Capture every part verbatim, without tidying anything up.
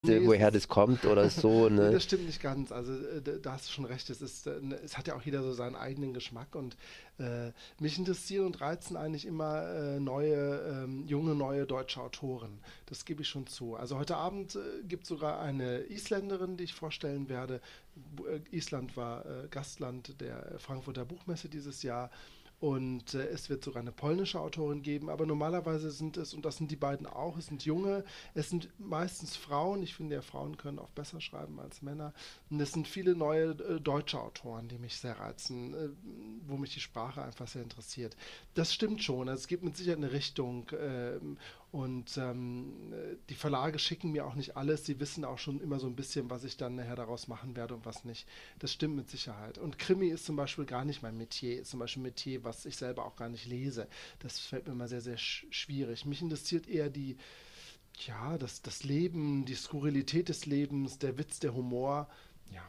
nee, äh, woher das kommt oder so. Ne? Nee, das stimmt nicht ganz. Also äh, da hast du schon recht. Es, ist, äh, es hat ja auch jeder so seinen eigenen Geschmack und äh, mich interessieren und reizen eigentlich immer äh, neue, ähm, junge, neue deutsche Autoren. Das gebe ich schon zu. Also heute Abend äh, gibt es sogar eine Isländerin, die ich vorstellen werde. Bu- äh, Island war äh, Gastland der Frankfurter Buchmesse dieses Jahr. Und äh, es wird sogar eine polnische Autorin geben, aber normalerweise sind es, und das sind die beiden auch, es sind junge, es sind meistens Frauen, ich finde ja, Frauen können auch besser schreiben als Männer, und es sind viele neue äh, deutsche Autoren, die mich sehr reizen, äh, wo mich die Sprache einfach sehr interessiert. Das stimmt schon, also es gibt mit Sicherheit eine Richtung ähm, und ähm, äh, die Verlage schicken mir auch nicht alles, sie wissen auch schon immer so ein bisschen, was ich dann nachher daraus machen werde und was nicht. Das stimmt mit Sicherheit. Und Krimi ist zum Beispiel gar nicht mein Metier, ist zum Beispiel ein Metier, was ich selber auch gar nicht lese. Das fällt mir immer sehr, sehr sch schwierig. Mich interessiert eher die, ja, das, das Leben, die Skurrilität des Lebens, der Witz, der Humor. Ja.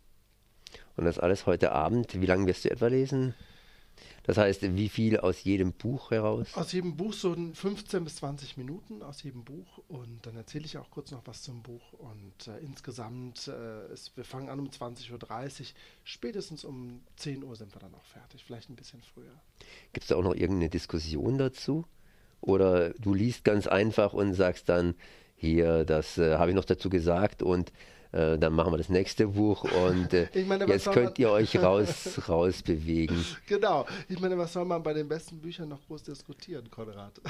Und das alles heute Abend. Wie lange wirst du etwa lesen? Das heißt, wie viel aus jedem Buch heraus? Aus jedem Buch so fünfzehn bis zwanzig Minuten aus jedem Buch und dann erzähle ich auch kurz noch was zum Buch und äh, insgesamt, äh, ist, wir fangen an um zwanzig Uhr dreißig, spätestens um zehn Uhr sind wir dann auch fertig, vielleicht ein bisschen früher. Gibt es da auch noch irgendeine Diskussion dazu? Oder du liest ganz einfach und sagst dann, hier, das äh, habe ich noch dazu gesagt und äh, dann machen wir das nächste Buch und äh, Ich meine, was jetzt soll könnt man- ihr euch raus, raus bewegen. Genau, ich meine, was soll man bei den besten Büchern noch groß diskutieren, Konrad?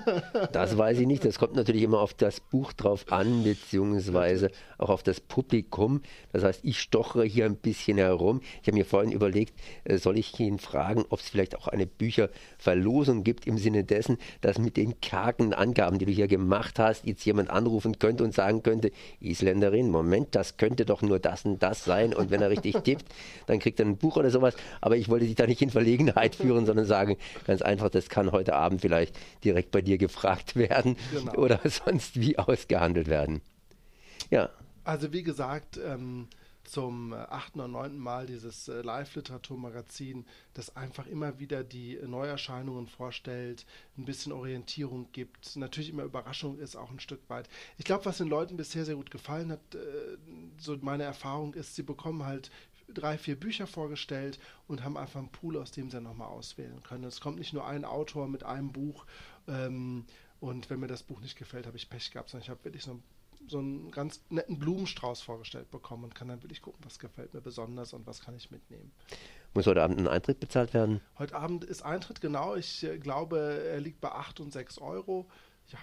Das weiß ich nicht. Das kommt natürlich immer auf das Buch drauf an, beziehungsweise auch auf das Publikum. Das heißt, ich stochere hier ein bisschen herum. Ich habe mir vorhin überlegt, äh, soll ich ihn fragen, ob es vielleicht auch eine Bücherverlosung gibt, im Sinne dessen, dass mit den kargen Angaben, die du hier gemacht hast, jetzt jemand anrufen könnte und sagen könnte, Isländerin, Moment, das könnte doch nur das und das sein. Und wenn er richtig tippt, dann kriegt er ein Buch oder sowas. Aber ich wollte dich da nicht in Verlegenheit führen, sondern sagen, ganz einfach, das kann heute Abend vielleicht direkt bei dir gefragt werden Genau. oder sonst wie ausgehandelt werden. Ja, Also wie gesagt, ähm, zum äh, achten oder neunten Mal dieses äh, Live-Literaturmagazin, das einfach immer wieder die äh, Neuerscheinungen vorstellt, ein bisschen Orientierung gibt, natürlich immer Überraschung ist auch ein Stück weit. Ich glaube, was den Leuten bisher sehr gut gefallen hat, äh, so meine Erfahrung ist, sie bekommen halt drei, vier Bücher vorgestellt und haben einfach einen Pool, aus dem sie nochmal auswählen können. Es kommt nicht nur ein Autor mit einem Buch ähm, und wenn mir das Buch nicht gefällt, habe ich Pech gehabt, sondern ich habe wirklich so ein so einen ganz netten Blumenstrauß vorgestellt bekommen und kann dann wirklich gucken, was gefällt mir besonders und was kann ich mitnehmen. muss heute Abend ein Eintritt bezahlt werden? Heute Abend ist Eintritt, genau. Ich äh, glaube, er liegt bei acht und sechs Euro. Ja,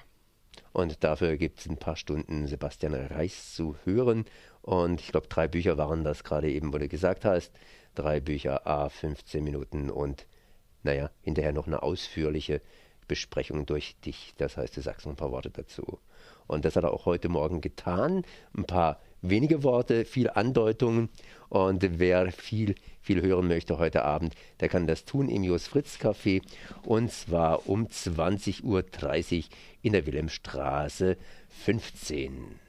Und dafür gibt es ein paar Stunden Sebastian Reichs zu hören. Und ich glaube, drei Bücher waren das gerade eben, wo du gesagt hast. Drei Bücher, a fünfzehn Minuten und naja, hinterher noch eine ausführliche Besprechung durch dich. Das heißt, du sagst noch ein paar Worte dazu. Und das hat er auch heute Morgen getan. Ein paar wenige Worte, viel Andeutungen. Und wer viel, viel hören möchte heute Abend, der kann das tun im Jos Fritz Café. Und zwar um zwanzig Uhr dreißig in der Wilhelmstraße fünfzehn.